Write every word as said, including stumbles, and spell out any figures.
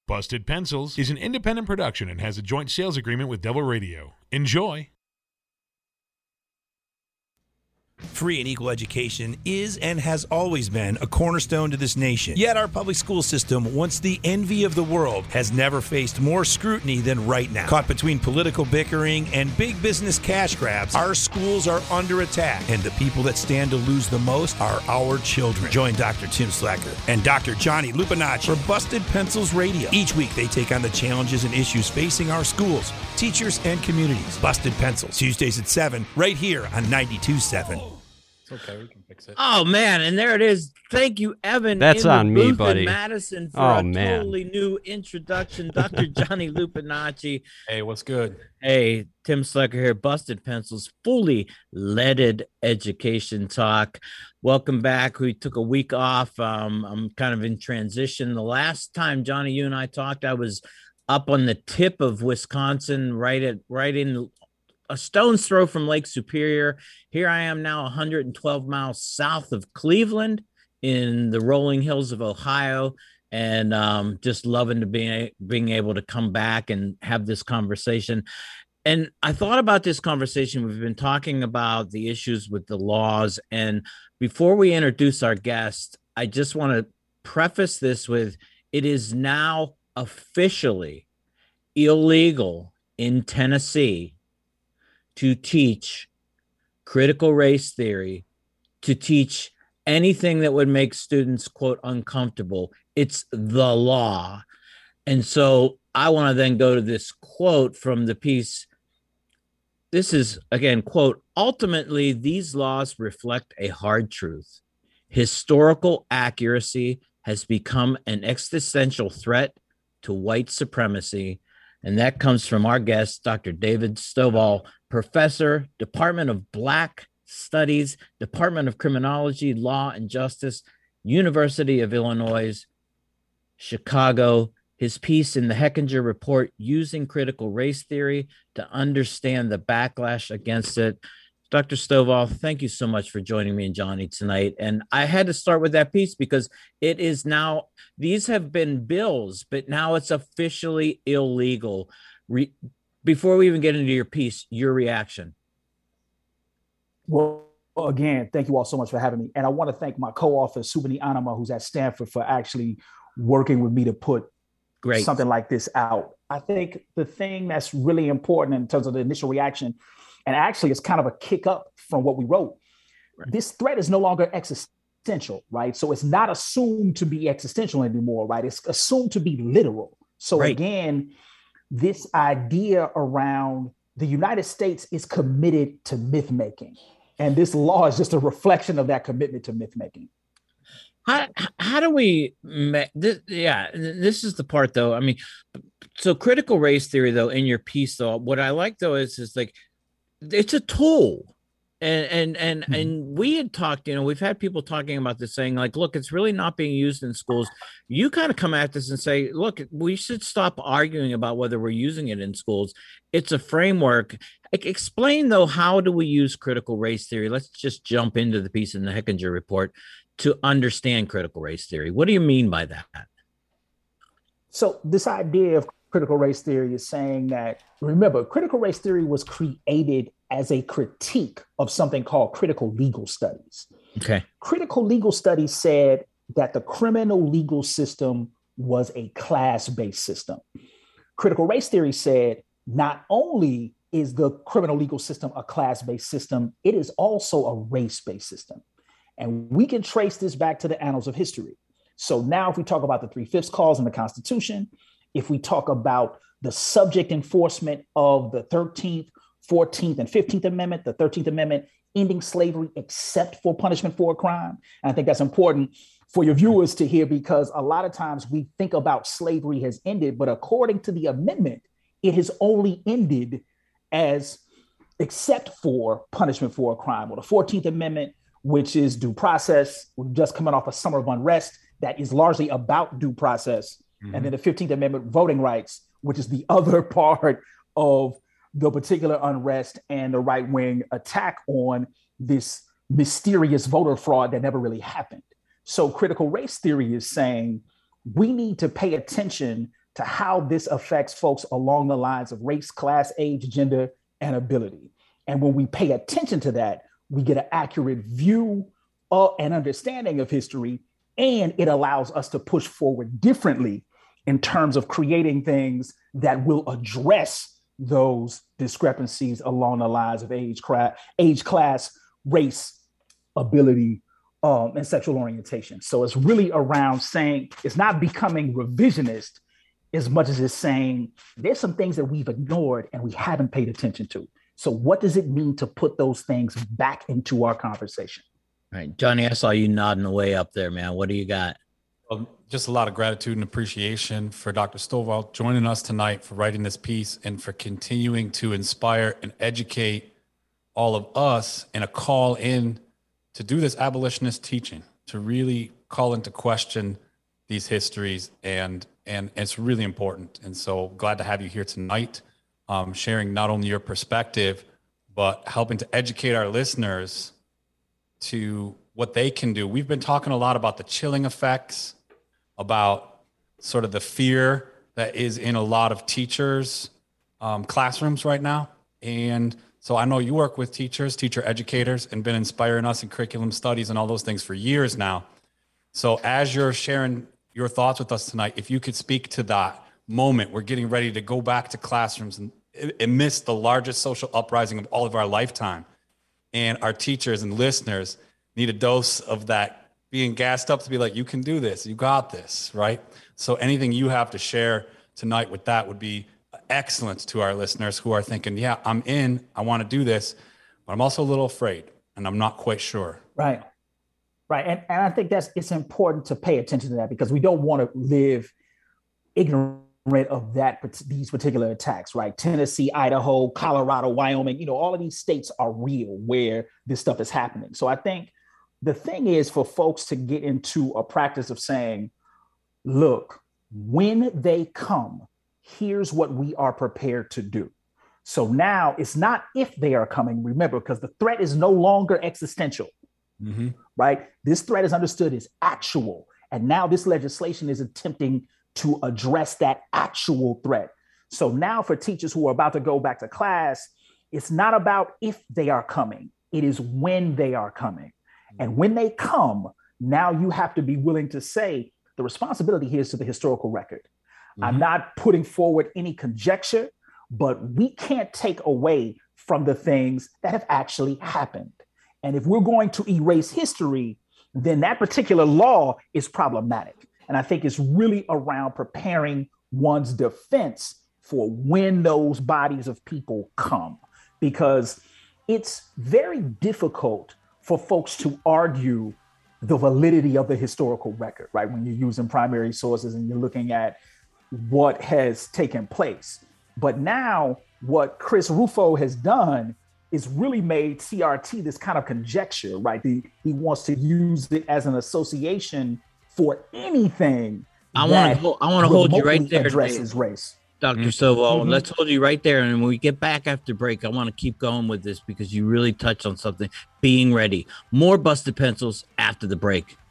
Busted Pencils is an independent production and has a joint sales agreement with Devil Radio. Enjoy! Free and equal education is and has always been a cornerstone to this nation. Yet our public school system, once the envy of the world, has never faced more scrutiny than right now. Caught between political bickering and big business cash grabs, our schools are under attack, and the people that stand to lose the most are our children. Join Doctor Tim Slacker and Doctor Johnny Lupinacci for Busted Pencils Radio. Each week they take on the challenges and issues facing our schools, teachers, and communities. Busted Pencils, Tuesdays at seven, right here on ninety-two point seven. It's okay, we can fix it. Oh man, and there it is. Thank you, Evan. That's in on the me, booth buddy. in Madison for Oh, a man. totally new introduction. Doctor Johnny Lupinacci. Hey, what's good? Hey, Tim Slacker here. Busted Pencils, fully leaded education talk. Welcome back. We took a week off. Um, I'm kind of in transition. The last time Johnny, you and I talked, I was up on the tip of Wisconsin, right at right in a stone's throw from Lake Superior. Here I am now one hundred twelve miles south of Cleveland in the rolling hills of Ohio, and um, just loving to be being able to come back and have this conversation. And I thought about this conversation. We've been talking about the issues with the laws. And before we introduce our guest, I just want to preface this with, it is now officially illegal in Tennessee to teach critical race theory, to teach anything that would make students, quote, uncomfortable. It's the law. And so I want to then go to this quote from the piece. This is, again, quote, ultimately, these laws reflect a hard truth. Historical accuracy has become an existential threat to white supremacy. And that comes from our guest, Doctor David Stovall, professor, Department of Black Studies, Department of Criminology, Law and Justice, University of Illinois, Chicago. His piece in the Hechinger Report, Using Critical Race Theory to Understand the Backlash Against It. Doctor Stovall, thank you so much for joining me and Johnny tonight. And I had to start with that piece because it is now, these have been bills, but now it's officially illegal. Re- before we even get into your piece, your reaction. Well, again, thank you all so much for having me. And I want to thank my co-author, Subani Anima, who's at Stanford, for actually working with me to put Great. something like this out. I think the thing that's really important in terms of the initial reaction, and actually it's kind of a kick up from what we wrote, right. This threat is no longer existential, right? So it's not assumed to be existential anymore, right? It's assumed to be literal. So right. again, this idea around the United States is committed to myth making. And this law is just a reflection of that commitment to myth making. How, how do we, this, yeah, this is the part though. I mean, so critical race theory though, in your piece though, what I like though is, is like, it's a tool. And, and, and, mm-hmm. and we had talked, you know, we've had people talking about this saying like, look, it's really not being used in schools. You kind of come at this and say, look, we should stop arguing about whether we're using it in schools. It's a framework. Explain though, how do we use critical race theory? Let's just jump into the piece in the Hechinger Report to understand critical race theory. What do you mean by that? So this idea of critical race theory is saying that, remember, critical race theory was created as a critique of something called critical legal studies. Okay. Critical legal studies said that the criminal legal system was a class-based system. Critical race theory said not only is the criminal legal system a class-based system, it is also a race-based system. And we can trace this back to the annals of history. So now if we talk about the Three-Fifths Clause in the Constitution, if we talk about the subject enforcement of the thirteenth, fourteenth, and fifteenth Amendment, the thirteenth Amendment ending slavery except for punishment for a crime. And I think that's important for your viewers to hear, because a lot of times we think about slavery has ended, but according to the amendment, it has only ended as except for punishment for a crime. Or the fourteenth Amendment, which is due process. We're just coming off a summer of unrest that is largely about due process. Mm-hmm. And then the fifteenth Amendment, voting rights, which is the other part of the particular unrest and the right-wing attack on this mysterious voter fraud that never really happened. So critical race theory is saying we need to pay attention to how this affects folks along the lines of race, class, age, gender, and ability. And when we pay attention to that, we get an accurate view uh, and understanding of history, and it allows us to push forward differently in terms of creating things that will address those discrepancies along the lines of age, cra- age class, race, ability, um, and sexual orientation. So it's really around saying, it's not becoming revisionist as much as it's saying, there's some things that we've ignored and we haven't paid attention to. So what does it mean to put those things back into our conversation? All right, Johnny, I saw you nodding away up there, man. What do you got? Well, just a lot of gratitude and appreciation for Doctor Stovall joining us tonight, for writing this piece, and for continuing to inspire and educate all of us, and a call in to do this abolitionist teaching, to really call into question these histories. And, and it's really important. And so glad to have you here tonight, um, sharing not only your perspective, but helping to educate our listeners to what they can do. We've been talking a lot about the chilling effects, about sort of the fear that is in a lot of teachers' um, classrooms right now. And so I know you work with teachers, teacher educators, and been inspiring us in curriculum studies and all those things for years now. So as you're sharing your thoughts with us tonight, if you could speak to that moment, we're getting ready to go back to classrooms and amidst the largest social uprising of all of our lifetime. And our teachers and listeners need a dose of that being gassed up to be like, you can do this, you got this, right? So anything you have to share tonight with that would be excellent to our listeners who are thinking, yeah, I'm in, I want to do this, but I'm also a little afraid and I'm not quite sure. Right. Right. And, and I think that's, it's important to pay attention to that, because we don't want to live ignorant of that, these particular attacks, right? Tennessee, Idaho, Colorado, Wyoming, you know, all of these states are real where this stuff is happening. So I think the thing is for folks to get into a practice of saying, look, when they come, here's what we are prepared to do. So now it's not if they are coming, remember, because the threat is no longer existential, mm-hmm. right? This threat is understood as actual. And now this legislation is attempting to address that actual threat. So now for teachers who are about to go back to class, it's not about if they are coming, it is when they are coming. And when they come, now you have to be willing to say, the responsibility here is to the historical record. Mm-hmm. I'm not putting forward any conjecture, but we can't take away from the things that have actually happened. And if we're going to erase history, then that particular law is problematic. And I think it's really around preparing one's defense for when those bodies of people come, because it's very difficult for folks to argue the validity of the historical record, right? When you're using primary sources and you're looking at what has taken place. But now what Chris Rufo has done is really made C R T this kind of conjecture, right? The, he wants to use it as an association for anything. I want to I want to hold you right there. Addresses race. Doctor Mm-hmm. Stovall, mm-hmm. let's hold you right there. And when we get back after break, I want to keep going with this because you really touched on something. Being ready. More Busted Pencils after the break.